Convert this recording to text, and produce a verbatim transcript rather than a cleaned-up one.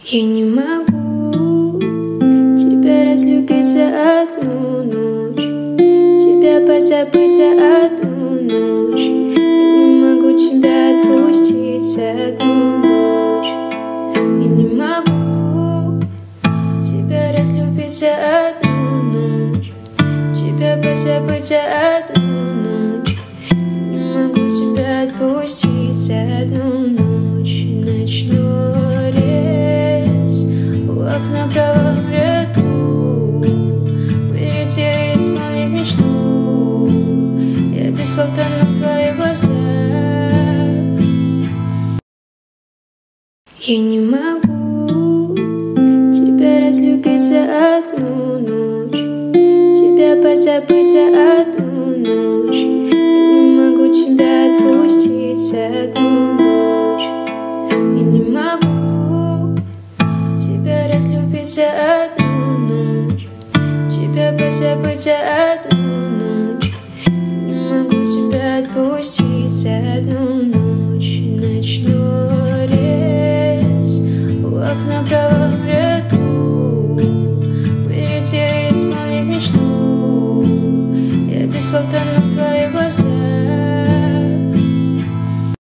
Я не могу тебя разлюбить за одну ночь, тебя позабыть за одну ночь. Я не могу тебя отпустить за одну ночь. Я не могу тебя разлюбить за одну ночь, тебя позабыть за одну ночь. Я не могу тебя отпустить за одну ночь. Ночной рейс у окна в правом ряду, мы летели исполнить мечту. Я без слов тону в твоих глазах. Я не могу тебя разлюбить за одну ночь, тебя позабыть за одну ночь. Я не могу тебя отпустить за одну ночь. Я не могу тебя разлюбить за одну ночь, тебя позабыть за одну ночь. Я не могу тебя отпустить за одну ночь. Ночной рейс у окна в правом ряду, мы летели исполнить мечту. Я без слов тону в твоих глазах.